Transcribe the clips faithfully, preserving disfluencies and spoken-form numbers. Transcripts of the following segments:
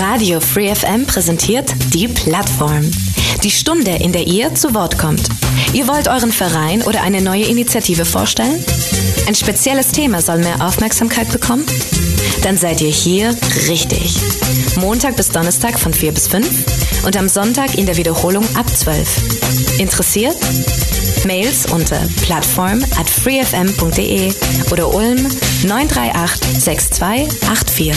Radio Free F M präsentiert die Plattform. Die Stunde, in der ihr zu Wort kommt. Ihr wollt euren Verein oder eine neue Initiative vorstellen? Ein spezielles Thema soll mehr Aufmerksamkeit bekommen? Dann seid ihr hier richtig. Montag bis Donnerstag von vier bis fünf und am Sonntag in der Wiederholung ab zwölf. Interessiert? Mails unter plattform at freefm punkt de oder Ulm neun drei acht sechs zwei acht vier.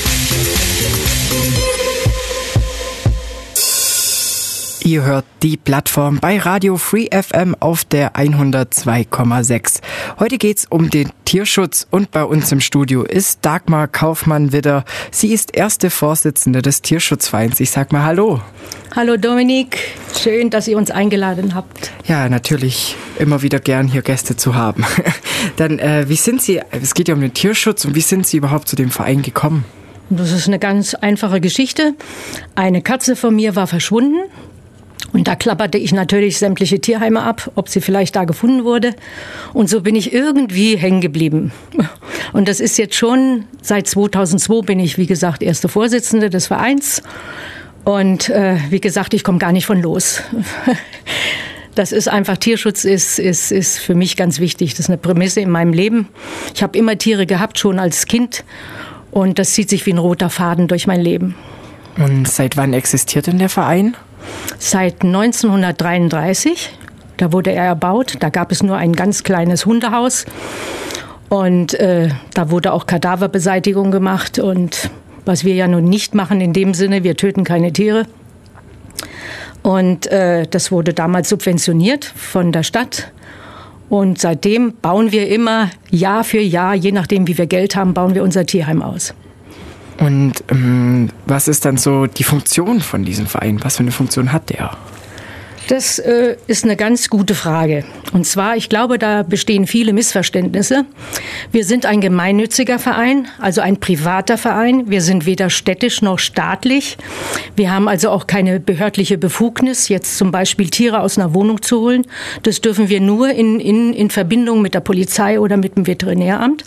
Ihr hört die Plattform bei Radio Free F M auf der hundertzwei Komma sechs. Heute geht's um den Tierschutz und bei uns im Studio ist Dagmar Kaufmann-Widder. Sie ist erste Vorsitzende des Tierschutzvereins. Ich sag mal Hallo. Hallo Dominik, schön, dass ihr uns eingeladen habt. Ja, natürlich immer wieder gern hier Gäste zu haben. Dann, äh, wie sind Sie, es geht ja um den Tierschutz und wie sind Sie überhaupt zu dem Verein gekommen? Das ist eine ganz einfache Geschichte. Eine Katze von mir war verschwunden. Und da klapperte ich natürlich sämtliche Tierheime ab, ob sie vielleicht da gefunden wurde. Und so bin ich irgendwie hängen geblieben. Und das ist jetzt schon, seit zweitausendzwei bin ich, wie gesagt, erste Vorsitzende des Vereins. Und äh, wie gesagt, ich komme gar nicht von los. Das ist einfach, Tierschutz ist, ist, ist für mich ganz wichtig. Das ist eine Prämisse in meinem Leben. Ich habe immer Tiere gehabt, schon als Kind. Und das zieht sich wie ein roter Faden durch mein Leben. Und seit wann existiert denn der Verein? Seit neunzehnhundertdreiunddreißig, da wurde er erbaut. Da gab es nur ein ganz kleines Hundehaus und äh, da wurde auch Kadaverbeseitigung gemacht. Und was wir ja nun nicht machen in dem Sinne, wir töten keine Tiere. Und äh, das wurde damals subventioniert von der Stadt. Und seitdem bauen wir immer Jahr für Jahr, je nachdem wie wir Geld haben, bauen wir unser Tierheim aus. Und ähm, was ist dann so die Funktion von diesem Verein? Was für eine Funktion hat der? Das äh, ist eine ganz gute Frage. Und zwar, ich glaube, da bestehen viele Missverständnisse. Wir sind ein gemeinnütziger Verein, also ein privater Verein. Wir sind weder städtisch noch staatlich. Wir haben also auch keine behördliche Befugnis, jetzt zum Beispiel Tiere aus einer Wohnung zu holen. Das dürfen wir nur in, in, in Verbindung mit der Polizei oder mit dem Veterinäramt.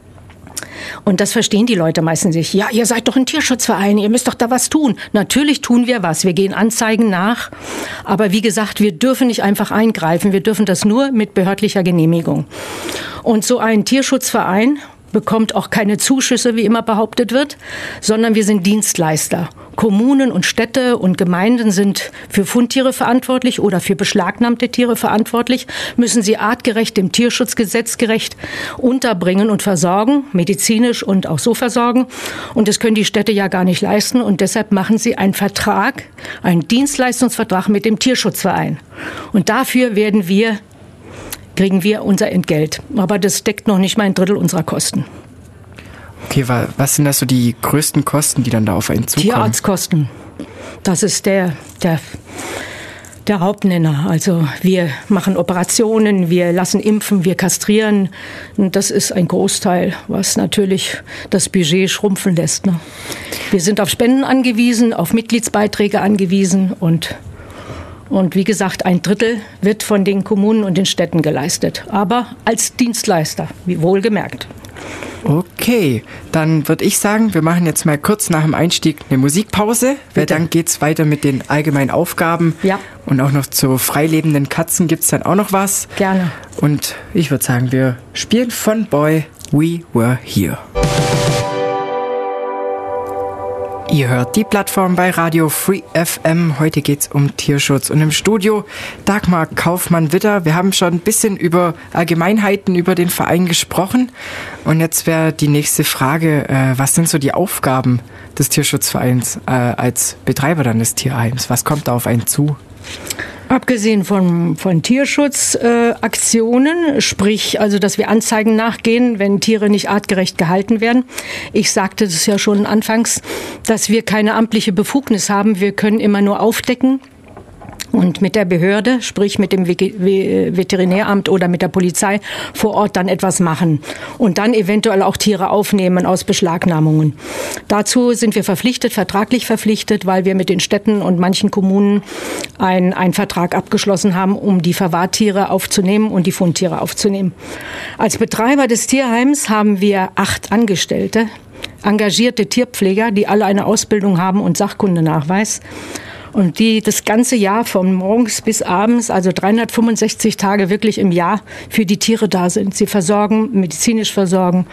Und das verstehen die Leute meistens nicht. Ja, ihr seid doch ein Tierschutzverein, ihr müsst doch da was tun. Natürlich tun wir was, wir gehen Anzeigen nach. Aber wie gesagt, wir dürfen nicht einfach eingreifen, wir dürfen das nur mit behördlicher Genehmigung. Und so ein Tierschutzverein bekommt auch keine Zuschüsse, wie immer behauptet wird, sondern wir sind Dienstleister. Kommunen und Städte und Gemeinden sind für Fundtiere verantwortlich oder für beschlagnahmte Tiere verantwortlich, müssen sie artgerecht dem Tierschutzgesetz gerecht unterbringen und versorgen, medizinisch und auch so versorgen. Und das können die Städte ja gar nicht leisten und deshalb machen sie einen Vertrag, einen Dienstleistungsvertrag mit dem Tierschutzverein. Und dafür werden wir kriegen wir unser Entgelt. Aber das deckt noch nicht mal ein Drittel unserer Kosten. Okay, was sind das so die größten Kosten, die dann da auf einen zukommen? Tierarztkosten. Das ist der, der, der Hauptnenner. Also wir machen Operationen, wir lassen impfen, wir kastrieren. Und das ist ein Großteil, was natürlich das Budget schrumpfen lässt. Ne? Wir sind auf Spenden angewiesen, auf Mitgliedsbeiträge angewiesen und Und wie gesagt, ein Drittel wird von den Kommunen und den Städten geleistet. Aber als Dienstleister, wie wohlgemerkt. Okay, dann würde ich sagen, wir machen jetzt mal kurz nach dem Einstieg eine Musikpause. Weil dann geht's weiter mit den allgemeinen Aufgaben. Ja. Und auch noch zu freilebenden Katzen gibt's dann auch noch was. Gerne. Und ich würde sagen, wir spielen von Boy, We Were Here. Ihr hört die Plattform bei Radio Free F M. Heute geht's um Tierschutz und im Studio Dagmar Kaufmann-Widder. Wir haben schon ein bisschen über Allgemeinheiten über den Verein gesprochen und jetzt wäre die nächste Frage, äh, was sind so die Aufgaben des Tierschutzvereins äh, als Betreiber dann des Tierheims? Was kommt da auf einen zu? Abgesehen von, von Tierschutzaktionen, äh, sprich, also, dass wir Anzeigen nachgehen, wenn Tiere nicht artgerecht gehalten werden. Ich sagte das ja schon anfangs, dass wir keine amtliche Befugnis haben. Wir können immer nur aufdecken. Und mit der Behörde, sprich mit dem Veterinäramt oder mit der Polizei vor Ort dann etwas machen. Und dann eventuell auch Tiere aufnehmen aus Beschlagnahmungen. Dazu sind wir verpflichtet, vertraglich verpflichtet, weil wir mit den Städten und manchen Kommunen einen, einen Vertrag abgeschlossen haben, um die Verwahrtiere aufzunehmen und die Fundtiere aufzunehmen. Als Betreiber des Tierheims haben wir acht Angestellte. engagierte Tierpfleger, die alle eine Ausbildung haben und Sachkundenachweis. Und die das ganze Jahr von morgens bis abends, also dreihundertfünfundsechzig Tage wirklich im Jahr für die Tiere da sind. Sie versorgen, medizinisch versorgen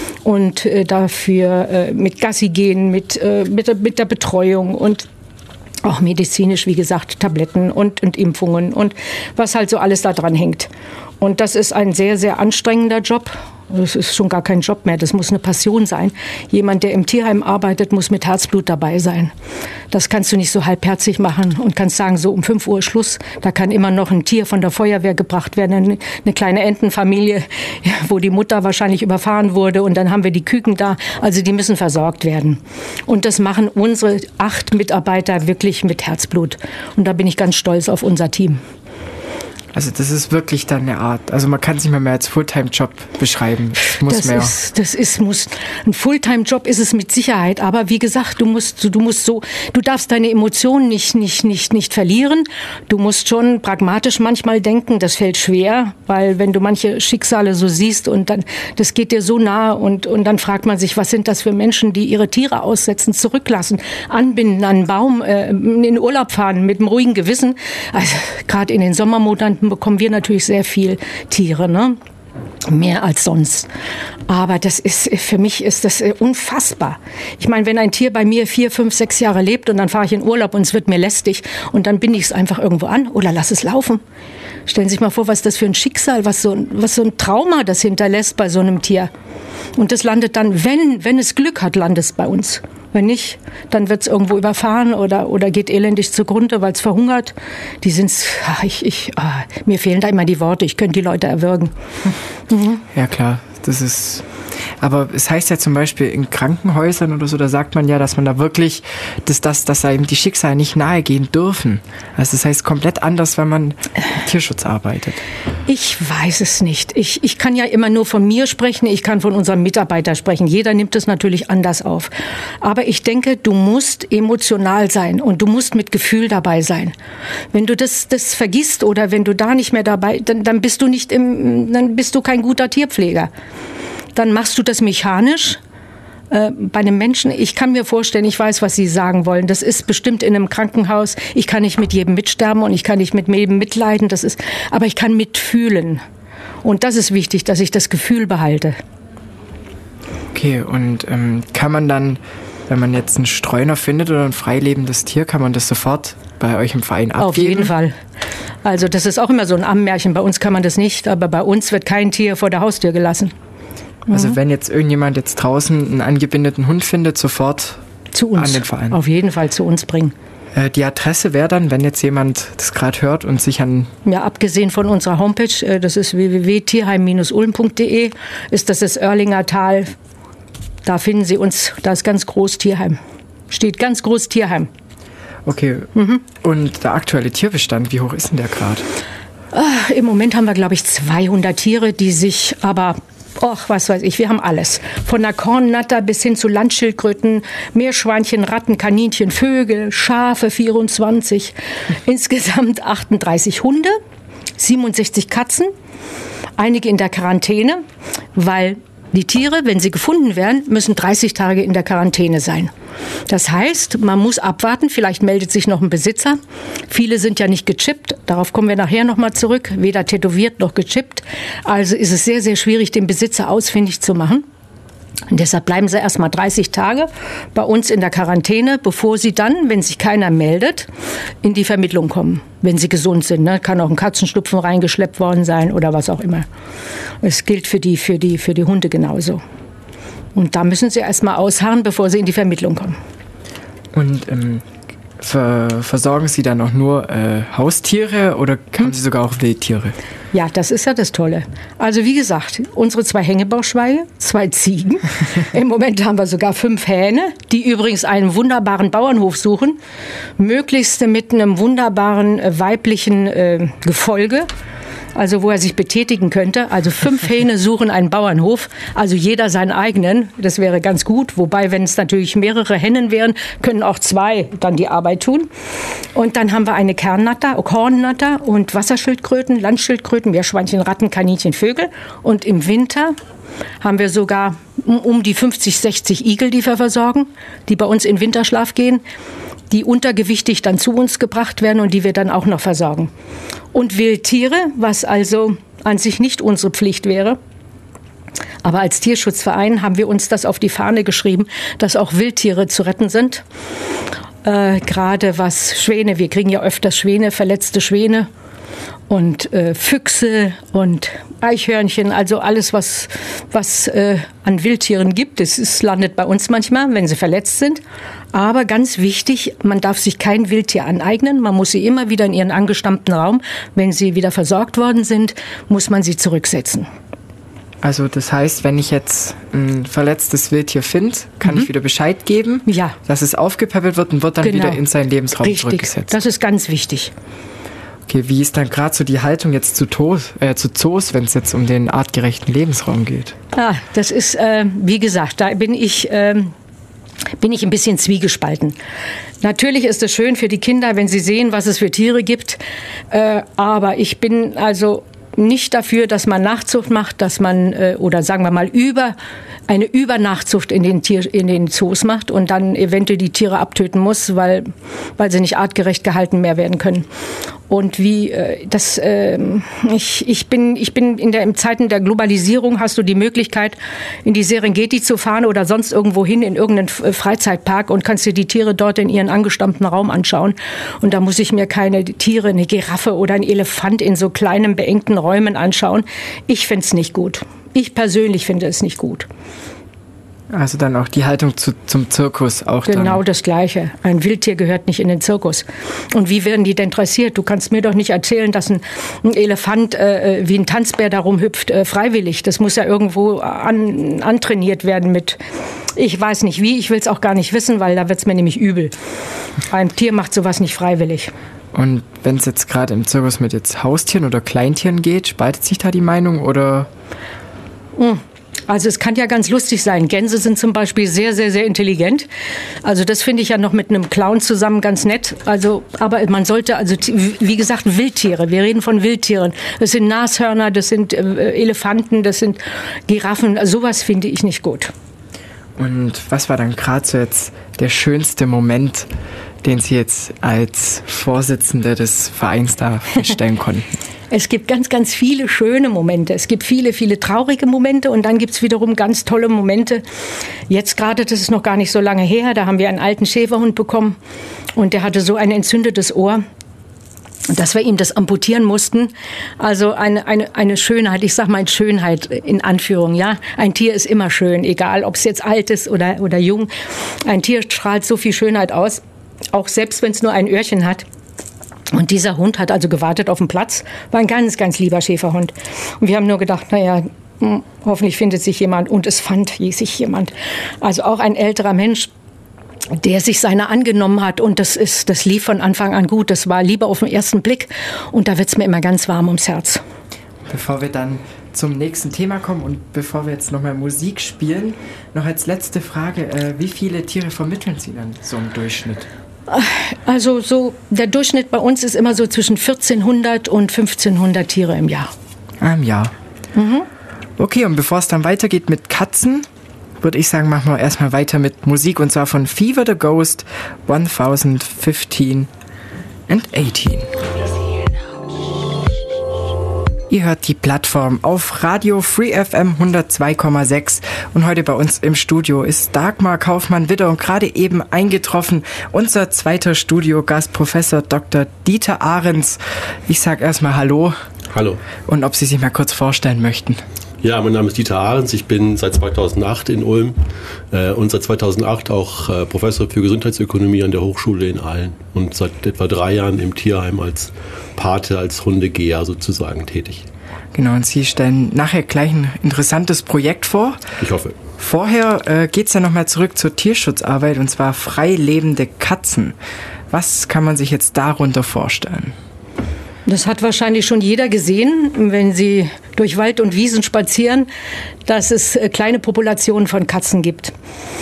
und äh, dafür äh, mit Gassi gehen, mit, äh, mit, der, mit der Betreuung und auch medizinisch, wie gesagt, Tabletten und, und Impfungen und was halt so alles da dran hängt. Und das ist ein sehr, sehr anstrengender Job. Das ist schon gar kein Job mehr, das muss eine Passion sein. Jemand, der im Tierheim arbeitet, muss mit Herzblut dabei sein. Das kannst du nicht so halbherzig machen und kannst sagen, so um fünf Uhr Schluss, da kann immer noch ein Tier von der Feuerwehr gebracht werden, eine kleine Entenfamilie, wo die Mutter wahrscheinlich überfahren wurde und dann haben wir die Küken da, also die müssen versorgt werden. Und das machen unsere acht Mitarbeiter wirklich mit Herzblut. Und da bin ich ganz stolz auf unser Team. Also das ist wirklich dann eine Art, also man kann es nicht mehr, mehr als Fulltime-Job beschreiben. Es muss das mehr. Ist, das ist, muss, ein Fulltime-Job ist es mit Sicherheit, aber wie gesagt, du musst, du musst so, du darfst deine Emotionen nicht, nicht, nicht, nicht verlieren. Du musst schon pragmatisch manchmal denken, das fällt schwer, weil wenn du manche Schicksale so siehst und dann, das geht dir so nah und, und dann fragt man sich, was sind das für Menschen, die ihre Tiere aussetzen, zurücklassen, anbinden an einen Baum, äh, in den Urlaub fahren mit einem ruhigen Gewissen. Also gerade in den Sommermonaten bekommen wir natürlich sehr viel Tiere, ne? Mehr als sonst. Aber das ist, für mich ist das unfassbar. Ich meine, wenn ein Tier bei mir vier, fünf, sechs Jahre lebt und dann fahre ich in Urlaub und es wird mir lästig und dann binde ich es einfach irgendwo an oder lass es laufen. Stellen Sie sich mal vor, was das für ein Schicksal, was so, was so ein Trauma das hinterlässt bei so einem Tier. Und das landet dann, wenn, wenn es Glück hat, landet es bei uns. Wenn nicht, dann wird es irgendwo überfahren oder, oder geht elendig zugrunde, weil es verhungert. Die sind's, ach, ich, ich, ah, mir fehlen da immer die Worte, ich könnte die Leute erwürgen. Mhm. Ja klar, das ist... Aber es heißt ja zum Beispiel in Krankenhäusern oder so, da sagt man ja, dass man da wirklich, dass, dass, dass einem die Schicksale nicht nahe gehen dürfen. Also das heißt komplett anders, wenn man im Tierschutz arbeitet. Ich weiß es nicht. Ich, ich kann ja immer nur von mir sprechen, ich kann von unserem Mitarbeiter sprechen. Jeder nimmt es natürlich anders auf. Aber ich denke, du musst emotional sein und du musst mit Gefühl dabei sein. Wenn du das, das vergisst oder wenn du da nicht mehr dabei, dann, dann bist du nicht im, dann bist du kein guter Tierpfleger. Dann machst du das mechanisch äh, bei einem Menschen. Ich kann mir vorstellen, ich weiß, was Sie sagen wollen. Das ist bestimmt in einem Krankenhaus. Ich kann nicht mit jedem mitsterben und ich kann nicht mit jedem mitleiden. Das ist, aber ich kann mitfühlen. Und das ist wichtig, dass ich das Gefühl behalte. Okay, und ähm, kann man dann, wenn man jetzt einen Streuner findet oder ein freilebendes Tier, kann man das sofort bei euch im Verein abgeben? Auf jeden Fall. Also das ist auch immer so ein Ammenmärchen. Bei uns kann man das nicht, aber bei uns wird kein Tier vor der Haustür gelassen. Also Mhm. wenn jetzt irgendjemand jetzt draußen einen angebindeten Hund findet, sofort zu uns, an den Verein. Auf jeden Fall zu uns bringen. Äh, die Adresse wäre dann, wenn jetzt jemand das gerade hört und sich an... Ja, abgesehen von unserer Homepage, äh, das ist w w w punkt tierheim Bindestrich ulm punkt d e, ist das das Oerlinger Tal. Da finden Sie uns, da ist ganz groß Tierheim. Steht ganz groß Tierheim. Okay, mhm. Und der aktuelle Tierbestand, wie hoch ist denn der gerade? Ah, im Moment haben wir, glaube ich, zweihundert Tiere, die sich aber... Och, was weiß ich, wir haben alles. Von der Kornnatter bis hin zu Landschildkröten, Meerschweinchen, Ratten, Kaninchen, Vögel, Schafe, vierundzwanzig. Insgesamt achtunddreißig Hunde, siebenundsechzig Katzen, einige in der Quarantäne, weil die Tiere, wenn sie gefunden werden, müssen dreißig Tage in der Quarantäne sein. Das heißt, man muss abwarten, vielleicht meldet sich noch ein Besitzer. Viele sind ja nicht gechippt, darauf kommen wir nachher nochmal zurück, weder tätowiert noch gechippt. Also ist es sehr, sehr schwierig, den Besitzer ausfindig zu machen. Und deshalb bleiben sie erst mal dreißig Tage bei uns in der Quarantäne, bevor sie dann, wenn sich keiner meldet, in die Vermittlung kommen, wenn sie gesund sind. Ne? Kann auch ein Katzenschnupfen reingeschleppt worden sein oder was auch immer. Es gilt für die, für die, für die Hunde genauso. Und da müssen sie erst mal ausharren, bevor sie in die Vermittlung kommen. Und ähm, ver- versorgen Sie dann auch nur äh, Haustiere oder haben Sie sogar auch Wildtiere? Ja, das ist ja das Tolle. Also wie gesagt, unsere zwei Hängebauchschweine, zwei Ziegen. Im Moment haben wir sogar fünf Hähne, die übrigens einen wunderbaren Bauernhof suchen. Möglichst mit einem wunderbaren äh, weiblichen äh, Gefolge. Also wo er sich betätigen könnte. Also fünf Hähne suchen einen Bauernhof, also jeder seinen eigenen. Das wäre ganz gut. Wobei, wenn es natürlich mehrere Hennen wären, können auch zwei dann die Arbeit tun. Und dann haben wir eine Kernnatter, Kornnatter und Wasserschildkröten, Landschildkröten, Meerschweinchen, Ratten, Kaninchen, Vögel. Und im Winter haben wir sogar um die fünfzig, sechzig Igel, die wir versorgen, die bei uns in Winterschlaf gehen, die untergewichtig dann zu uns gebracht werden und die wir dann auch noch versorgen. Und Wildtiere, was also an sich nicht unsere Pflicht wäre. Aber als Tierschutzverein haben wir uns das auf die Fahne geschrieben, dass auch Wildtiere zu retten sind. Äh, gerade was Schwäne, wir kriegen ja öfters Schwäne, verletzte Schwäne und äh, Füchse und Eichhörnchen, also alles, was, was äh, an Wildtieren gibt. Es ist, landet bei uns manchmal, wenn sie verletzt sind. Aber ganz wichtig, man darf sich kein Wildtier aneignen. Man muss sie immer wieder in ihren angestammten Raum, wenn sie wieder versorgt worden sind, muss man sie zurücksetzen. Also das heißt, wenn ich jetzt ein verletztes Wildtier finde, kann mhm. ich wieder Bescheid geben, ja. dass es aufgepäppelt wird und wird dann genau. wieder in seinen Lebensraum Richtig. zurückgesetzt. Das ist ganz wichtig. Okay, wie ist dann gerade so die Haltung jetzt zu, Tos, äh, zu Zoos, wenn es jetzt um den artgerechten Lebensraum geht? Ah, das ist, äh, wie gesagt, da bin ich... Äh, bin ich ein bisschen zwiegespalten. Natürlich ist es schön für die Kinder, wenn sie sehen, was es für Tiere gibt, äh, aber ich bin also nicht dafür, dass man Nachzucht macht, dass man, äh, oder sagen wir mal, über eine Übernachzucht in den, Tier, in den Zoos macht und dann eventuell die Tiere abtöten muss, weil, weil sie nicht artgerecht gehalten mehr werden können. Und wie äh, das, äh, ich, ich bin, ich bin in der in Zeiten der Globalisierung hast du die Möglichkeit, in die Serengeti zu fahren oder sonst irgendwo hin in irgendeinen Freizeitpark und kannst dir die Tiere dort in ihren angestammten Raum anschauen. Und da muss ich mir keine Tiere, eine Giraffe oder ein Elefant in so kleinen beengten Räumen anschauen. Ich finde es nicht gut. Ich persönlich finde es nicht gut. Also dann auch die Haltung zu, zum Zirkus auch dann. Genau das Gleiche. Ein Wildtier gehört nicht in den Zirkus. Und wie werden die denn dressiert? Du kannst mir doch nicht erzählen, dass ein, ein Elefant äh, wie ein Tanzbär da rumhüpft, äh, freiwillig. Das muss ja irgendwo an, antrainiert werden mit, ich weiß nicht wie, ich will es auch gar nicht wissen, weil da wird es mir nämlich übel. Ein Tier macht sowas nicht freiwillig. Und wenn es jetzt gerade im Zirkus mit jetzt Haustieren oder Kleintieren geht, spaltet sich da die Meinung oder... Hm. Also es kann ja ganz lustig sein. Gänse sind zum Beispiel sehr, sehr, sehr intelligent. Also das finde ich ja noch mit einem Clown zusammen ganz nett. Also, aber man sollte, also wie gesagt, Wildtiere. Wir reden von Wildtieren. Das sind Nashörner, das sind äh, Elefanten, das sind Giraffen. Also sowas finde ich nicht gut. Und was war dann gerade so jetzt der schönste Moment, den Sie jetzt als Vorsitzende des Vereins da feststellen konnten? Es gibt ganz, ganz viele schöne Momente. Es gibt viele, viele traurige Momente und dann gibt es wiederum ganz tolle Momente. Jetzt gerade, das ist noch gar nicht so lange her, da haben wir einen alten Schäferhund bekommen und der hatte so ein entzündetes Ohr, dass wir ihm das amputieren mussten. Also eine, eine, eine Schönheit, ich sag mal Schönheit in Anführung, ja. Ein Tier ist immer schön, egal ob es jetzt alt ist oder, oder jung. Ein Tier strahlt so viel Schönheit aus, auch selbst wenn es nur ein Öhrchen hat. Und dieser Hund hat also gewartet auf den Platz, war ein ganz, ganz lieber Schäferhund. Und wir haben nur gedacht, naja, hoffentlich findet sich jemand. Und es fand sich jemand. Also auch ein älterer Mensch, der sich seiner angenommen hat. Und das ist, das lief von Anfang an gut. Das war Liebe auf den ersten Blick. Und da wird es mir immer ganz warm ums Herz. Bevor wir dann zum nächsten Thema kommen und bevor wir jetzt nochmal Musik spielen, noch als letzte Frage, äh, wie viele Tiere vermitteln Sie dann so im Durchschnitt? Also so der Durchschnitt bei uns ist immer so zwischen vierzehnhundert und fünfzehnhundert Tiere im Jahr. Ah, im Jahr. Mhm. Okay, und bevor es dann weitergeht mit Katzen, würde ich sagen, machen wir erstmal weiter mit Musik und zwar von Fever the Ghost zwanzig fünfzehn and achtzehn. Ihr hört die Plattform auf Radio Free F M hundertzwei Komma sechs und heute bei uns im Studio ist Dagmar Kaufmann-Widder und gerade eben eingetroffen unser zweiter Studiogast, Professor Doktor Dieter Ahrens. Ich sage erstmal Hallo. Hallo. Und ob Sie sich mal kurz vorstellen möchten. Ja, mein Name ist Dieter Ahrens, ich bin seit zweitausendacht in Ulm äh, und seit zweitausendacht auch äh, Professor für Gesundheitsökonomie an der Hochschule in Aalen und seit etwa drei Jahren im Tierheim als Pate, als Hundegeher sozusagen tätig. Genau, und Sie stellen nachher gleich ein interessantes Projekt vor. Ich hoffe. Vorher äh, geht es ja nochmal zurück zur Tierschutzarbeit und zwar frei lebende Katzen. Was kann man sich jetzt darunter vorstellen? Das hat wahrscheinlich schon jeder gesehen, wenn Sie durch Wald und Wiesen spazieren, dass es kleine Populationen von Katzen gibt.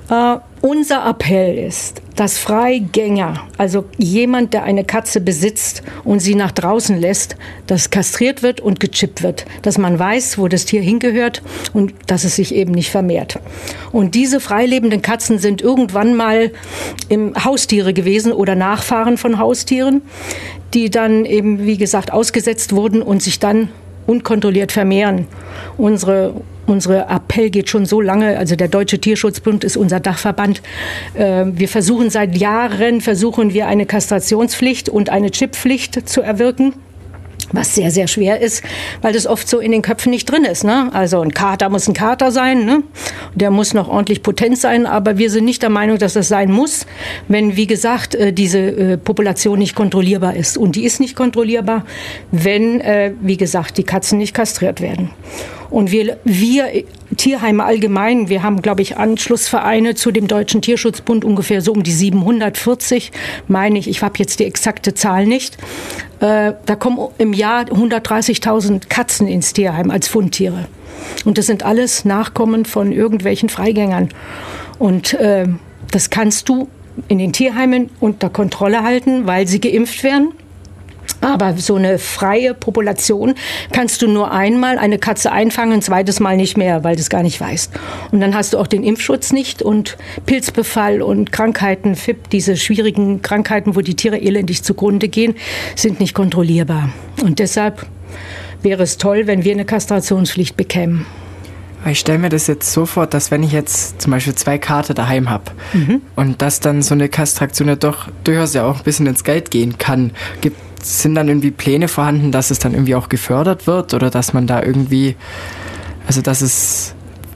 Äh, unser Appell ist, dass Freigänger, also jemand, der eine Katze besitzt und sie nach draußen lässt, dass kastriert wird und gechippt wird, dass man weiß, wo das Tier hingehört und dass es sich eben nicht vermehrt. Und diese freilebenden Katzen sind irgendwann mal im Haustiere gewesen oder Nachfahren von Haustieren, die dann eben, wie gesagt, ausgesetzt wurden und sich dann unkontrolliert vermehren. Unsere Unser Appell geht schon so lange, also der Deutsche Tierschutzbund ist unser Dachverband. Wir versuchen seit Jahren, versuchen wir eine Kastrationspflicht und eine Chipppflicht zu erwirken, was sehr, sehr schwer ist, weil das oft so in den Köpfen nicht drin ist. Ne? Also ein Kater muss ein Kater sein, ne? Der muss noch ordentlich potent sein, aber wir sind nicht der Meinung, dass das sein muss, wenn, wie gesagt, diese Population nicht kontrollierbar ist. Und die ist nicht kontrollierbar, wenn, wie gesagt, die Katzen nicht kastriert werden. Und wir, wir Tierheime allgemein, wir haben, glaube ich, Anschlussvereine zu dem Deutschen Tierschutzbund, ungefähr so um die siebenhundertvierzig, meine ich. Ich habe jetzt die exakte Zahl nicht. Äh, da kommen im Jahr hundertdreißigtausend Katzen ins Tierheim als Fundtiere. Und das sind alles Nachkommen von irgendwelchen Freigängern. Und äh, das kannst du in den Tierheimen unter Kontrolle halten, weil sie geimpft werden. Aber so eine freie Population kannst du nur einmal eine Katze einfangen, ein zweites Mal nicht mehr, weil du es gar nicht weißt. Und dann hast du auch den Impfschutz nicht und Pilzbefall und Krankheiten, F I P, diese schwierigen Krankheiten, wo die Tiere elendig zugrunde gehen, sind nicht kontrollierbar. Und deshalb wäre es toll, wenn wir eine Kastrationspflicht bekämen. Ich stelle mir das jetzt so vor, dass wenn ich jetzt zum Beispiel zwei Kater daheim habe mhm. und dass dann so eine Kastration ja doch durchaus ja auch ein bisschen ins Geld gehen kann, gibt sind dann irgendwie Pläne vorhanden, dass es dann irgendwie auch gefördert wird oder dass man da irgendwie, also dass es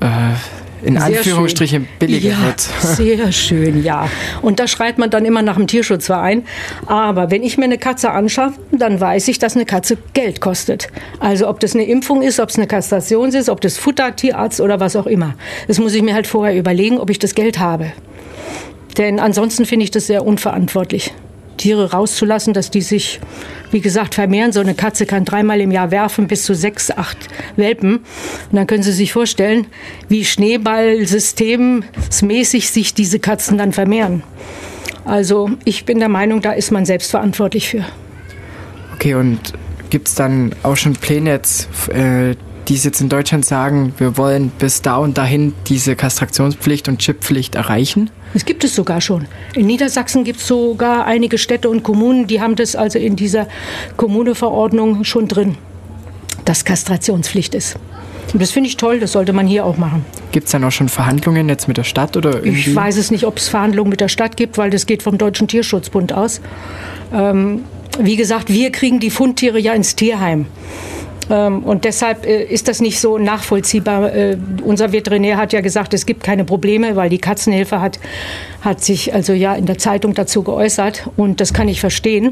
äh, in sehr Anführungsstrichen schön. billiger ja, wird? Sehr schön, ja. Und da schreit man dann immer nach dem Tierschutzverein. Aber wenn ich mir eine Katze anschaffe, dann weiß ich, dass eine Katze Geld kostet. Also ob das eine Impfung ist, ob es eine Kastration ist, ob das Futter, Tierarzt oder was auch immer. Das muss ich mir halt vorher überlegen, ob ich das Geld habe. Denn ansonsten finde ich das sehr unverantwortlich, Tiere rauszulassen, dass die sich, wie gesagt, vermehren. So eine Katze kann dreimal im Jahr werfen, bis zu sechs, acht Welpen. Und dann können Sie sich vorstellen, wie schneeballsystemsmäßig sich diese Katzen dann vermehren. Also ich bin der Meinung, da ist man selbst verantwortlich für. Okay, und gibt es dann auch schon Pläne jetzt, äh, die jetzt in Deutschland sagen, wir wollen bis da und dahin diese Kastrationspflicht und Chipppflicht erreichen? Das gibt es sogar schon. In Niedersachsen gibt es sogar einige Städte und Kommunen, die haben das also in dieser Kommuneverordnung schon drin, dass Kastrationspflicht ist. Und das finde ich toll, das sollte man hier auch machen. Gibt es dann auch schon Verhandlungen jetzt mit der Stadt? Oder irgendwie? Ich weiß es nicht, ob es Verhandlungen mit der Stadt gibt, weil das geht vom Deutschen Tierschutzbund aus. Ähm, wie gesagt, wir kriegen die Fundtiere ja ins Tierheim. Und deshalb ist das nicht so nachvollziehbar. Unser Veterinär hat ja gesagt, es gibt keine Probleme, weil die Katzenhilfe hat, hat sich also ja in der Zeitung dazu geäußert. Und das kann ich verstehen,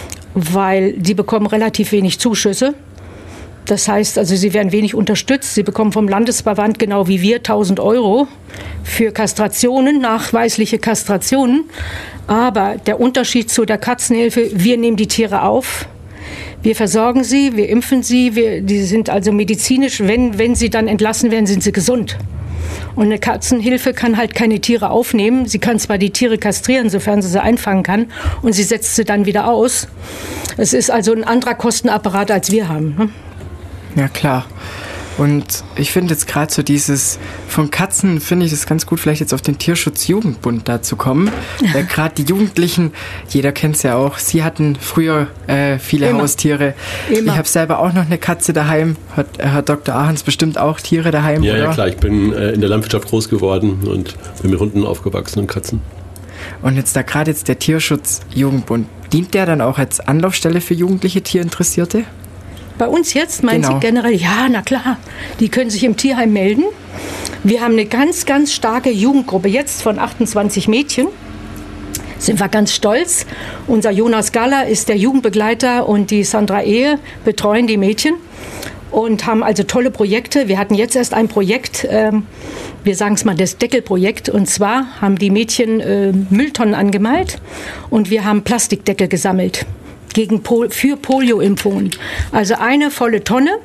weil die bekommen relativ wenig Zuschüsse. Das heißt, also sie werden wenig unterstützt. Sie bekommen vom Landesverband, genau wie wir, tausend Euro für Kastrationen, nachweisliche Kastrationen. Aber der Unterschied zu der Katzenhilfe, wir nehmen die Tiere auf. Wir versorgen sie, wir impfen sie, wir, die sind also medizinisch, wenn, wenn sie dann entlassen werden, sind sie gesund. Und eine Katzenhilfe kann halt keine Tiere aufnehmen. Sie kann zwar die Tiere kastrieren, sofern sie sie einfangen kann, und sie setzt sie dann wieder aus. Es ist also ein anderer Kostenapparat, als wir haben. Ne? Ja, klar. Und ich finde jetzt gerade so dieses, von Katzen finde ich es ganz gut, vielleicht jetzt auf den Tierschutzjugendbund da zu kommen. Weil gerade die Jugendlichen, jeder kennt es ja auch, sie hatten früher äh, viele Immer. Haustiere. Immer. Ich habe selber auch noch eine Katze daheim. Hat Herr Doktor Ahans bestimmt auch Tiere daheim, ja, oder? Ja, klar. Ich bin äh, in der Landwirtschaft groß geworden und bin mit Hunden aufgewachsen und Katzen. Und jetzt da gerade jetzt der Tierschutzjugendbund, dient der dann auch als Anlaufstelle für jugendliche Tierinteressierte? Bei uns jetzt, meinen genau. Sie generell? Ja, na klar. Die können sich im Tierheim melden. Wir haben eine ganz, ganz starke Jugendgruppe jetzt von achtundzwanzig Mädchen. Sind wir ganz stolz. Unser Jonas Galler ist der Jugendbegleiter und die Sandra Ehe betreuen die Mädchen und haben also tolle Projekte. Wir hatten jetzt erst ein Projekt, ähm, wir sagen es mal das Deckelprojekt. Und zwar haben die Mädchen äh, Mülltonnen angemalt und wir haben Plastikdeckel gesammelt. Gegen Pol- für Polioimpfungen. Also eine volle Tonne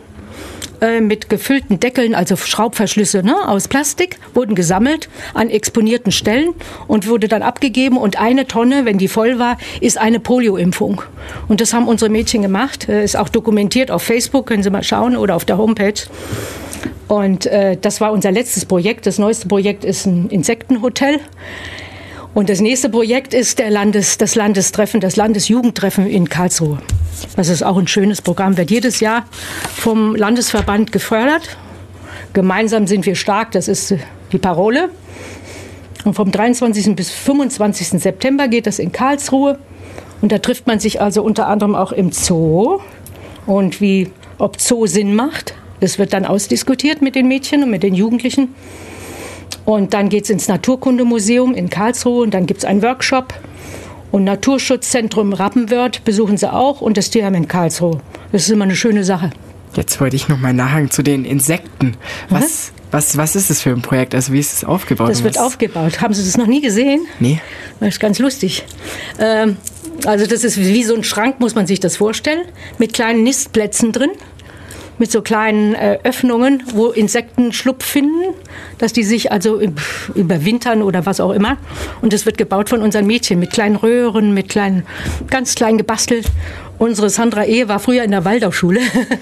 mit gefüllten Deckeln, also Schraubverschlüsse, ne, aus Plastik, wurden gesammelt an exponierten Stellen und wurde dann abgegeben. Und eine Tonne, wenn die voll war, ist eine Polio-Impfung. Und das haben unsere Mädchen gemacht. Ist auch dokumentiert auf Facebook, können Sie mal schauen, oder auf der Homepage. Und äh, das war unser letztes Projekt. Das neueste Projekt ist ein Insektenhotel. Und das nächste Projekt ist der Landes, das Landestreffen, das Landesjugendtreffen in Karlsruhe. Das ist auch ein schönes Programm, wird jedes Jahr vom Landesverband gefördert. Gemeinsam sind wir stark, das ist die Parole. Und vom dreiundzwanzigsten bis fünfundzwanzigsten September geht das in Karlsruhe. Und da trifft man sich also unter anderem auch im Zoo. Und wie, ob Zoo Sinn macht, das wird dann ausdiskutiert mit den Mädchen und mit den Jugendlichen. Und dann geht es ins Naturkundemuseum in Karlsruhe und dann gibt es einen Workshop. Und Naturschutzzentrum Rappenwörth besuchen sie auch und das Tierheim in Karlsruhe. Das ist immer eine schöne Sache. Jetzt wollte ich noch mal nachhaken zu den Insekten. Was, was, was ist das für ein Projekt? Also wie ist es aufgebaut? Das wird aufgebaut. Haben Sie das noch nie gesehen? Nee. Das ist ganz lustig. Ähm, also das ist wie so ein Schrank, muss man sich das vorstellen, mit kleinen Nistplätzen drin. Mit so kleinen äh, Öffnungen, wo Insekten Schlupf finden, dass die sich also überwintern oder was auch immer. Und das wird gebaut von unseren Mädchen mit kleinen Röhren, mit kleinen, ganz klein gebastelt. Unsere Sandra Ehe war früher in der Waldorfschule.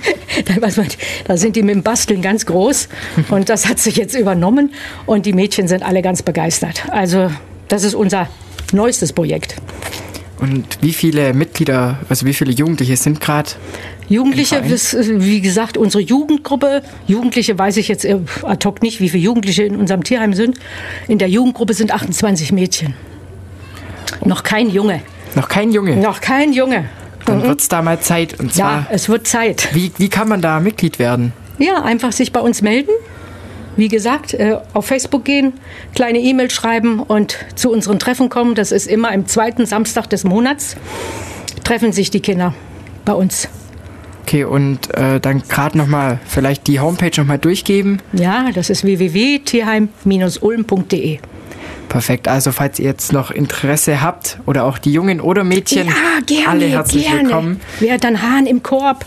Da sind die mit dem Basteln ganz groß. Und das hat sich jetzt übernommen. Und die Mädchen sind alle ganz begeistert. Also das ist unser neuestes Projekt. Und wie viele Mitglieder, also wie viele Jugendliche sind gerade? Jugendliche, das, wie gesagt, unsere Jugendgruppe, Jugendliche weiß ich jetzt ad hoc nicht, wie viele Jugendliche in unserem Tierheim sind. In der Jugendgruppe sind achtundzwanzig Mädchen. Noch kein Junge. Noch kein Junge? Noch kein Junge. Dann mhm. wird es da mal Zeit. Und zwar, ja, es wird Zeit. Wie, wie kann man da Mitglied werden? Ja, einfach sich bei uns melden. Wie gesagt, auf Facebook gehen, kleine E-Mail schreiben und zu unseren Treffen kommen. Das ist immer am zweiten Samstag des Monats. Treffen sich die Kinder bei uns. Okay, und äh, dann gerade nochmal vielleicht die Homepage nochmal durchgeben. Ja, das ist w w w punkt tierheim Bindestrich ulm punkt d e. Perfekt, also falls ihr jetzt noch Interesse habt oder auch die Jungen oder Mädchen, ja, gerne, alle herzlich gerne. willkommen. Wer hat dann Hahn im Korb?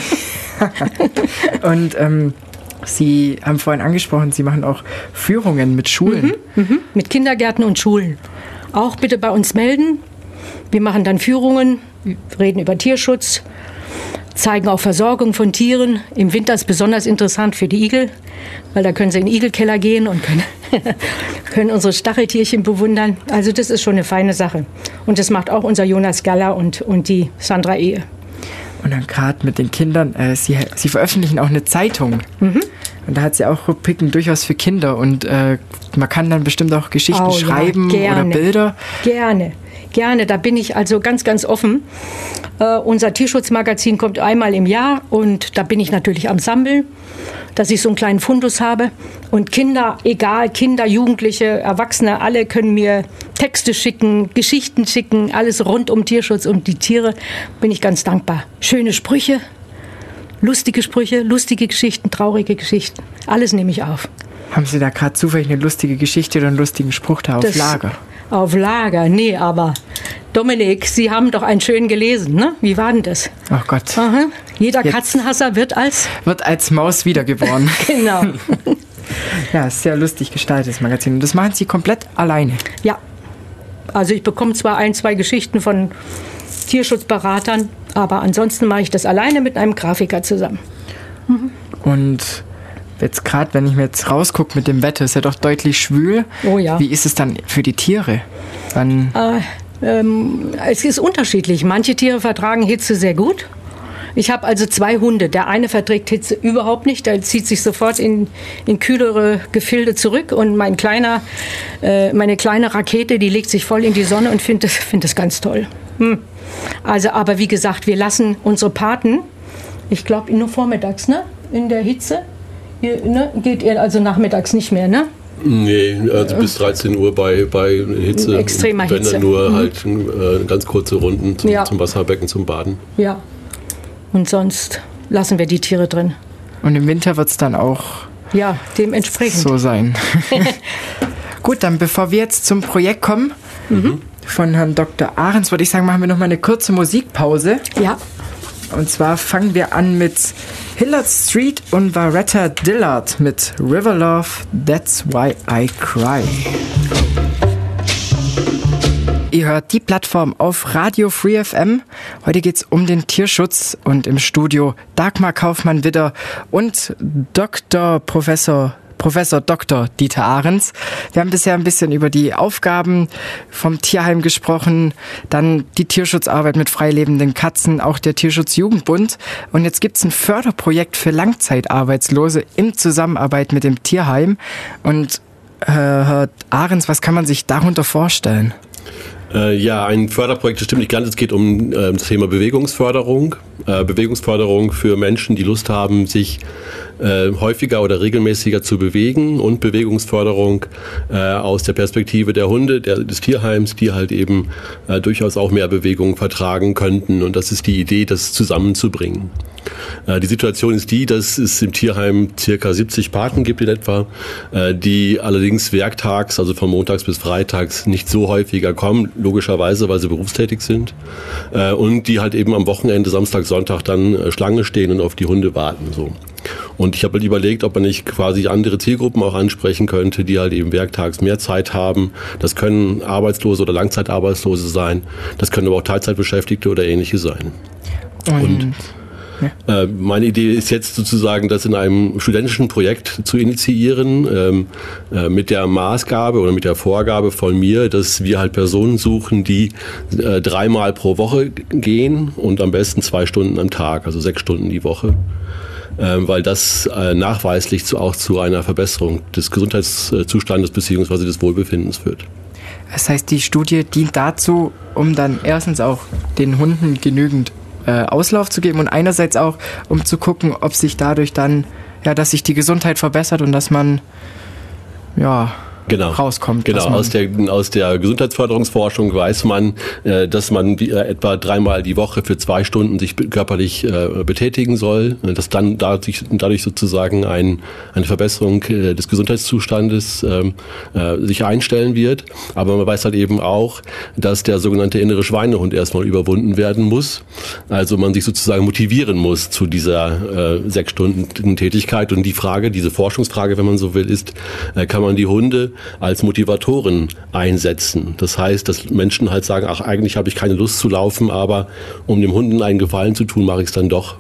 Und ähm, Sie haben vorhin angesprochen, Sie machen auch Führungen mit Schulen. Mhm, mhm. Mit Kindergärten und Schulen. Auch bitte bei uns melden. Wir machen dann Führungen, reden über Tierschutz, zeigen auch Versorgung von Tieren. Im Winter ist besonders interessant für die Igel, weil da können sie in den Igelkeller gehen und können, können unsere Stacheltierchen bewundern. Also das ist schon eine feine Sache. Und das macht auch unser Jonas Galler und, und die Sandra Ehe. Und dann gerade mit den Kindern, äh, Sie, Sie veröffentlichen auch eine Zeitung. Mhm. Und da hat sie auch Rubriken durchaus für Kinder. Und äh, man kann dann bestimmt auch Geschichten oh, schreiben ja, gerne, oder Bilder. Gerne, gerne. Da bin ich also ganz, ganz offen. Äh, unser Tierschutzmagazin kommt einmal im Jahr und da bin ich natürlich am Sammeln, dass ich so einen kleinen Fundus habe. Und Kinder, egal, Kinder, Jugendliche, Erwachsene, alle können mir Texte schicken, Geschichten schicken, alles rund um Tierschutz und die Tiere. Bin ich ganz dankbar. Schöne Sprüche, lustige Sprüche, lustige Geschichten, traurige Geschichten. Alles nehme ich auf. Haben Sie da gerade zufällig eine lustige Geschichte oder einen lustigen Spruch da auf das, Lager? Auf Lager? Nee, aber Dominik, Sie haben doch einen schönen gelesen, ne? Wie war denn das? Ach Gott. Aha. Jeder Jetzt Katzenhasser wird als... Wird als Maus wiedergeboren. Genau. Ja, sehr lustig gestaltetes Magazin. Und das machen Sie komplett alleine? Ja. Also ich bekomme zwar ein, zwei Geschichten von Tierschutzberatern, aber ansonsten mache ich das alleine mit einem Grafiker zusammen. Mhm. Und jetzt gerade, wenn ich mir jetzt rausgucke mit dem Wetter, ist ja doch deutlich schwül. Oh ja. Wie ist es dann für die Tiere? Dann äh, ähm, es ist unterschiedlich. Manche Tiere vertragen Hitze sehr gut. Ich habe also zwei Hunde. Der eine verträgt Hitze überhaupt nicht. Der zieht sich sofort in, in kühlere Gefilde zurück. Und mein kleiner, äh, meine kleine Rakete, die legt sich voll in die Sonne und findet find das ganz toll. Hm. Also, aber wie gesagt, wir lassen unsere Paten, ich glaube nur vormittags, ne, in der Hitze. Ihr, ne, geht ihr also nachmittags nicht mehr, ne? Nee, also bis dreizehn Uhr bei, bei Hitze. Extremer wenn Hitze. Wenn dann nur mhm. halt äh, ganz kurze Runden zum, ja. zum Wasserbecken, zum Baden. Ja. Und sonst lassen wir die Tiere drin. Und im Winter wird es dann auch ja, dementsprechend so sein. Gut, dann bevor wir jetzt zum Projekt kommen, mhm. von Herrn Doktor Ahrens, würde ich sagen, machen wir noch mal eine kurze Musikpause. Ja. Und zwar fangen wir an mit Hillard Street und Varetta Dillard mit River Love, That's Why I Cry. Ihr hört die Plattform auf Radio Free F M. Heute geht's um den Tierschutz und im Studio Dagmar Kaufmann-Widder und Doktor Professor Professor Doktor Dieter Ahrens. Wir haben bisher ein bisschen über die Aufgaben vom Tierheim gesprochen, dann die Tierschutzarbeit mit freilebenden Katzen, auch der Tierschutzjugendbund. Und jetzt gibt's ein Förderprojekt für Langzeitarbeitslose in Zusammenarbeit mit dem Tierheim. Und äh, Herr Ahrens, was kann man sich darunter vorstellen? Äh, ja, ein Förderprojekt, das stimmt nicht ganz. Es geht um äh, das Thema Bewegungsförderung. Äh, Bewegungsförderung für Menschen, die Lust haben, sich äh, häufiger oder regelmäßiger zu bewegen, und Bewegungsförderung äh, aus der Perspektive der Hunde, der, des Tierheims, die halt eben äh, durchaus auch mehr Bewegung vertragen könnten. Und das ist die Idee, das zusammenzubringen. Äh, die Situation ist die, dass es im Tierheim circa siebzig Paten gibt in etwa, äh, die allerdings werktags, also von montags bis freitags, nicht so häufiger kommen, logischerweise, weil sie berufstätig sind, äh, und die halt eben am Wochenende, Samstag, Sonntag dann äh, Schlange stehen und auf die Hunde warten. So. Und ich habe halt überlegt, ob man nicht quasi andere Zielgruppen auch ansprechen könnte, die halt eben werktags mehr Zeit haben. Das können Arbeitslose oder Langzeitarbeitslose sein, das können aber auch Teilzeitbeschäftigte oder ähnliche sein. Und, und Ja. Meine Idee ist jetzt sozusagen, das in einem studentischen Projekt zu initiieren, ähm, äh, mit der Maßgabe oder mit der Vorgabe von mir, dass wir halt Personen suchen, die äh, dreimal pro Woche gehen und am besten zwei Stunden am Tag, also sechs Stunden die Woche. Ähm, weil das äh, nachweislich zu, auch zu einer Verbesserung des Gesundheitszustandes bzw. des Wohlbefindens führt. Das heißt, die Studie dient dazu, um dann erstens auch den Hunden genügend äh, Auslauf zu geben und einerseits auch, um zu gucken, ob sich dadurch dann, ja, dass sich die Gesundheit verbessert und dass man, ja, Genau. rauskommt. Genau, aus der, aus der Gesundheitsförderungsforschung weiß man, äh, dass man äh, etwa dreimal die Woche für zwei Stunden sich körperlich äh, betätigen soll, dass dann dadurch, dadurch sozusagen ein, eine Verbesserung äh, des Gesundheitszustandes äh, äh, sich einstellen wird. Aber man weiß halt eben auch, dass der sogenannte innere Schweinehund erstmal überwunden werden muss. Also man sich sozusagen motivieren muss zu dieser äh, sechs Stunden Tätigkeit. Und die Frage, diese Forschungsfrage, wenn man so will, ist, äh, kann man die Hunde als Motivatoren einsetzen. Das heißt, dass Menschen halt sagen, ach, eigentlich habe ich keine Lust zu laufen, aber um dem Hunden einen Gefallen zu tun, mache ich es dann doch.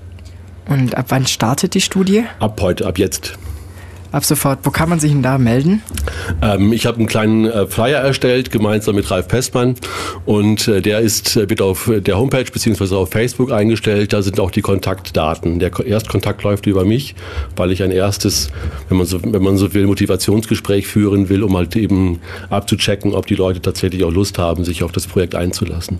Und ab wann startet die Studie? Ab heute, ab jetzt. Ab sofort. Wo kann man sich denn da melden? Ähm, ich habe einen kleinen äh, Flyer erstellt, gemeinsam mit Ralf Pestmann, und äh, der ist äh, wird auf der Homepage bzw. auf Facebook eingestellt. Da sind auch die Kontaktdaten. Der Erstkontakt läuft über mich, weil ich ein erstes, wenn man so, wenn man so will, Motivationsgespräch führen will, um halt eben abzuchecken, ob die Leute tatsächlich auch Lust haben, sich auf das Projekt einzulassen.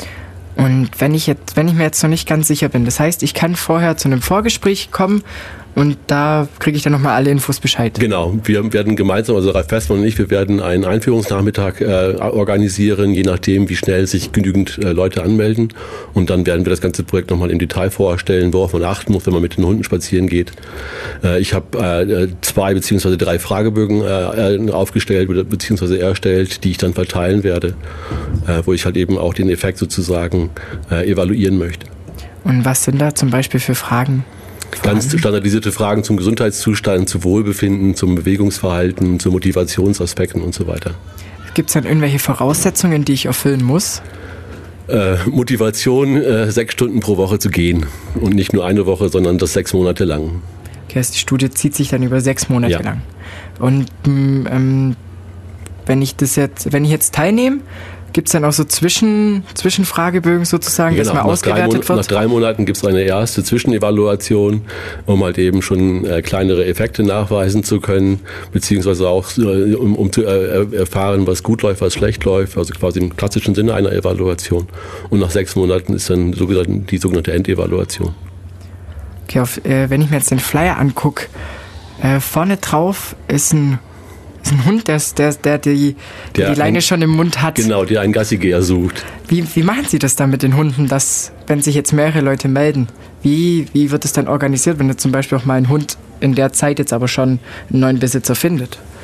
Und wenn ich jetzt, wenn ich mir jetzt noch nicht ganz sicher bin, das heißt, ich kann vorher zu einem Vorgespräch kommen und da kriege ich dann nochmal alle Infos Bescheid. Genau, wir werden gemeinsam, also Ralf Pestmann und ich, wir werden einen Einführungsnachmittag äh, organisieren, je nachdem, wie schnell sich genügend äh, Leute anmelden. Und dann werden wir das ganze Projekt nochmal im Detail vorstellen, worauf man achten muss, wenn man mit den Hunden spazieren geht. Äh, ich habe äh, zwei beziehungsweise drei Fragebögen äh, aufgestellt beziehungsweise erstellt, die ich dann verteilen werde, äh, wo ich halt eben auch den Effekt sozusagen äh, evaluieren möchte. Und was sind da zum Beispiel für Fragen? Ganz standardisierte Fragen zum Gesundheitszustand, zu Wohlbefinden, zum Bewegungsverhalten, zu Motivationsaspekten und so weiter. Gibt es dann irgendwelche Voraussetzungen, die ich erfüllen muss? Äh, Motivation, äh, sechs Stunden pro Woche zu gehen. Und nicht nur eine Woche, sondern das sechs Monate lang. Okay, also die Studie zieht sich dann über sechs Monate ja. lang. Und ähm, wenn ich das jetzt, wenn ich jetzt teilnehme, gibt es dann auch so Zwischen, Zwischenfragebögen sozusagen, genau, dass mal ausgewertet Mon- wird? Nach drei Monaten gibt es eine erste Zwischenevaluation, um halt eben schon äh, kleinere Effekte nachweisen zu können, beziehungsweise auch äh, um, um zu äh, erfahren, was gut läuft, was schlecht läuft, also quasi im klassischen Sinne einer Evaluation. Und nach sechs Monaten ist dann die sogenannte Endevaluation. Okay, auf, äh, wenn ich mir jetzt den Flyer angucke, äh, vorne drauf ist ein Das ist ein Hund, der, der, der, die, der die Leine ein, schon im Mund hat. Genau, der einen Gassigeher sucht. Wie, wie machen Sie das dann mit den Hunden, dass, wenn sich jetzt mehrere Leute melden? Wie, wie wird es dann organisiert, wenn jetzt zum Beispiel auch mal ein Hund in der Zeit jetzt aber schon einen neuen Besitzer findet?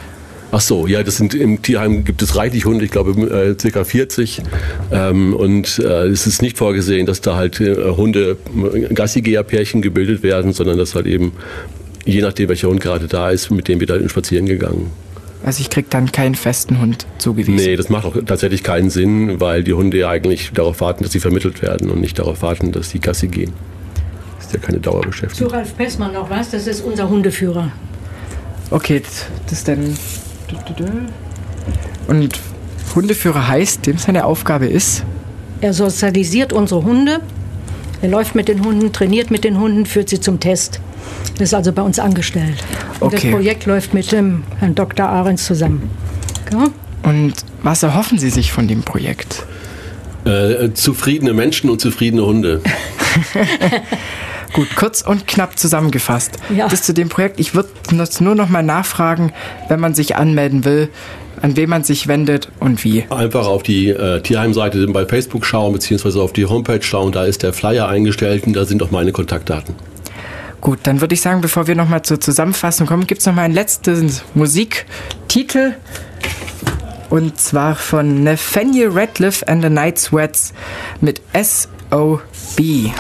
Ach so, ja, das sind im Tierheim gibt es reichlich Hunde, ich glaube äh, circa vierzig. Ähm, und äh, es ist nicht vorgesehen, dass da halt äh, Hunde, Gassigeher-Pärchen gebildet werden, sondern dass halt eben, je nachdem welcher Hund gerade da ist, mit dem wird halt spazieren gegangen. Also ich kriege dann keinen festen Hund zugewiesen? Nee, das macht auch tatsächlich keinen Sinn, weil die Hunde ja eigentlich darauf warten, dass sie vermittelt werden und nicht darauf warten, dass die Gassi gehen. Das ist ja keine Dauerbeschäftigung. Zu Ralf Pessmann noch was, das ist unser Hundeführer. Okay, das ist dann... Und Hundeführer heißt, dem seine Aufgabe ist? Er sozialisiert unsere Hunde, er läuft mit den Hunden, trainiert mit den Hunden, führt sie zum Test. Das ist also bei uns angestellt. Und okay. Das Projekt läuft mit dem Herrn Doktor Ahrens zusammen. Ja? Und was erhoffen Sie sich von dem Projekt? Äh, zufriedene Menschen und zufriedene Hunde. Gut, kurz und knapp zusammengefasst. Ja. Bis zu dem Projekt. Ich würde nur noch mal nachfragen, wenn man sich anmelden will, an wen man sich wendet und wie. Einfach auf die äh, Tierheimseite bei Facebook schauen, beziehungsweise auf die Homepage schauen. Da ist der Flyer eingestellt und da sind auch meine Kontaktdaten. Gut, dann würde ich sagen, bevor wir noch mal zur Zusammenfassung kommen, gibt es noch mal einen letzten Musiktitel. Und zwar von Nathaniel Rateliff and the Night Sweats mit S O B.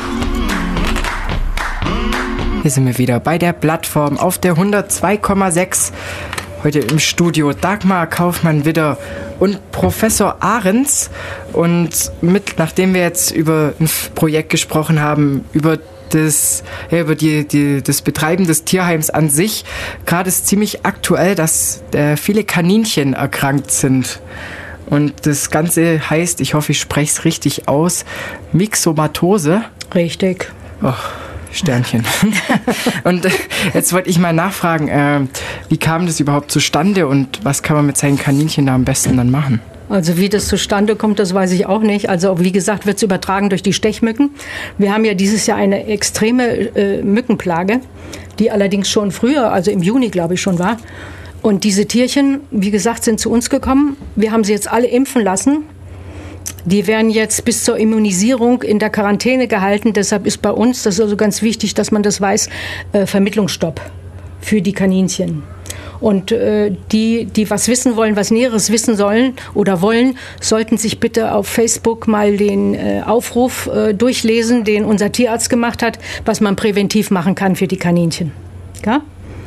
Hier sind wir wieder bei der Plattform auf der hundertzwei Komma sechs. Heute im Studio Dagmar Kaufmann-Widder und Professor Ahrens. Und mit, nachdem wir jetzt über ein Projekt gesprochen haben, über das, ja, über die, die, das Betreiben des Tierheims an sich, gerade ist ziemlich aktuell, dass äh, viele Kaninchen erkrankt sind. Und das Ganze heißt, ich hoffe, ich spreche es richtig aus, Myxomatose. Richtig. Oh. Sternchen. Und jetzt wollte ich mal nachfragen, äh, wie kam das überhaupt zustande und was kann man mit seinen Kaninchen da am besten dann machen? Also wie das zustande kommt, das weiß ich auch nicht. Also wie gesagt, wird es übertragen durch die Stechmücken. Wir haben ja dieses Jahr eine extreme äh, Mückenplage, die allerdings schon früher, also im Juni glaube ich schon war. Und diese Tierchen, wie gesagt, sind zu uns gekommen. Wir haben sie jetzt alle impfen lassen. Die werden jetzt bis zur Immunisierung in der Quarantäne gehalten. Deshalb ist bei uns, das ist also ganz wichtig, dass man das weiß, äh, Vermittlungsstopp für die Kaninchen. Und äh, die, die was wissen wollen, was Näheres wissen sollen oder wollen, sollten sich bitte auf Facebook mal den äh, Aufruf äh, durchlesen, den unser Tierarzt gemacht hat, was man präventiv machen kann für die Kaninchen. Ja?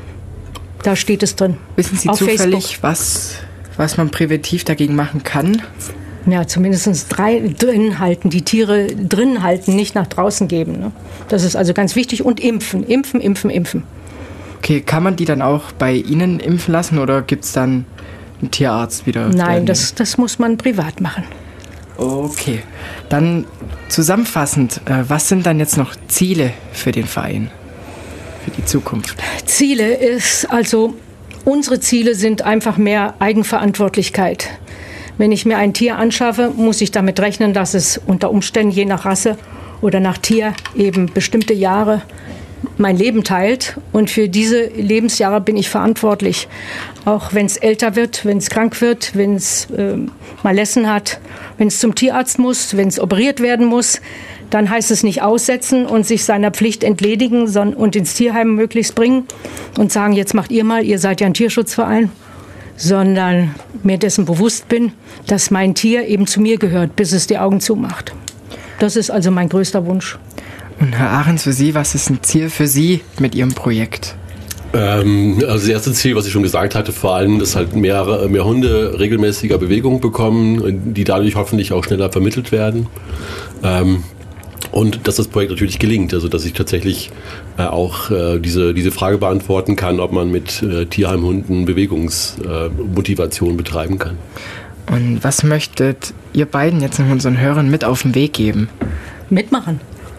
Da steht es drin. Wissen Sie auf zufällig, was, was man präventiv dagegen machen kann? Ja, zumindest drei drin halten, die Tiere drin halten, nicht nach draußen geben. Ne? Das ist also ganz wichtig. Und impfen, impfen, impfen, impfen. Okay, kann man die dann auch bei Ihnen impfen lassen oder gibt es dann einen Tierarzt wieder? Nein, das, das muss man privat machen. Okay, dann zusammenfassend, äh, was sind dann jetzt noch Ziele für den Verein, für die Zukunft? Ziele ist also, unsere Ziele sind einfach mehr Eigenverantwortlichkeit. Wenn ich mir ein Tier anschaffe, muss ich damit rechnen, dass es unter Umständen je nach Rasse oder nach Tier eben bestimmte Jahre mein Leben teilt. Und für diese Lebensjahre bin ich verantwortlich. Auch wenn es älter wird, wenn es krank wird, wenn es äh, Malessen hat, wenn es zum Tierarzt muss, wenn es operiert werden muss, dann heißt es nicht aussetzen und sich seiner Pflicht entledigen sondern, und ins Tierheim möglichst bringen und sagen, jetzt macht ihr mal, ihr seid ja ein Tierschutzverein. Sondern mir dessen bewusst bin, dass mein Tier eben zu mir gehört, bis es die Augen zumacht. Das ist also mein größter Wunsch. Und Herr Ahrens, für Sie, was ist ein Ziel für Sie mit Ihrem Projekt? Ähm, also das erste Ziel, was ich schon gesagt hatte, vor allem, dass halt mehr, mehr Hunde regelmäßiger Bewegung bekommen, die dadurch hoffentlich auch schneller vermittelt werden. Ähm, Und dass das Projekt natürlich gelingt, also dass ich tatsächlich äh, auch äh, diese, diese Frage beantworten kann, ob man mit äh, Tierheimhunden Bewegungsmotivation äh, betreiben kann. Und was möchtet ihr beiden jetzt noch unseren Hörern mit auf den Weg geben? Mitmachen.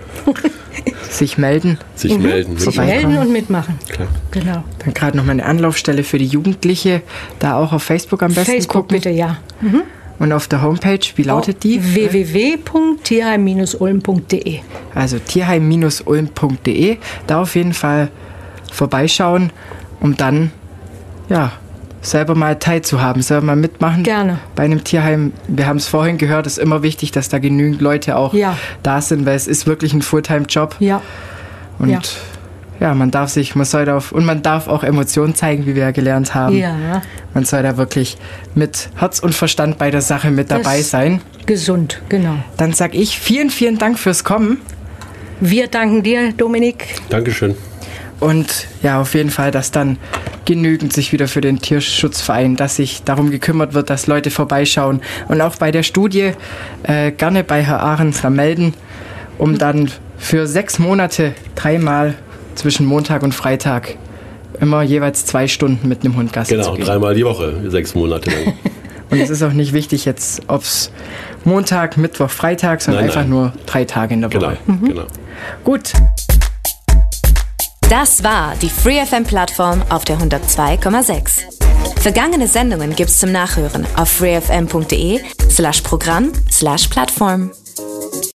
Sich melden. Sich mhm. melden. Sich melden und mitmachen. Klar. Genau. Dann gerade noch mal eine Anlaufstelle für die Jugendliche, da auch auf Facebook am besten Facebook gucken. bitte, ja. Mhm. Und auf der Homepage, wie lautet die? w w w punkt tierheim Bindestrich ulm punkt d e. Also tierheim Bindestrich ulm punkt d e. Da auf jeden Fall vorbeischauen, um dann ja, selber mal teilzuhaben, selber mal mitmachen. Gerne. Bei einem Tierheim, wir haben es vorhin gehört, ist immer wichtig, dass da genügend Leute auch ja. da sind, weil es ist wirklich ein Fulltime-Job. Ja. Und ja. ja, man darf sich, man soll auf, und man darf auch Emotionen zeigen, wie wir ja gelernt haben. Ja. Man soll da wirklich mit Herz und Verstand bei der Sache mit dabei Das sein. Gesund, genau. Dann sag ich vielen, vielen Dank fürs Kommen. Wir danken dir, Dominik. Dankeschön. Und ja, auf jeden Fall, dass dann genügend sich wieder für den Tierschutzverein, dass sich darum gekümmert wird, dass Leute vorbeischauen. Und auch bei der Studie äh, gerne bei Herr Ahrens melden, um dann für sechs Monate dreimal zwischen Montag und Freitag immer jeweils zwei Stunden mit einem Hund Gassi Genau, zu gehen. dreimal die Woche, sechs Monate lang. Und es ist auch nicht wichtig jetzt, ob es Montag, Mittwoch, Freitag, sondern Nein, einfach nein. nur drei Tage in der Genau, Woche. genau. Gut. Das war die Free F M-Plattform auf der hundertzwei Komma sechs. Vergangene Sendungen gibt's zum Nachhören auf freefm punkt de slash Programm slash Plattform.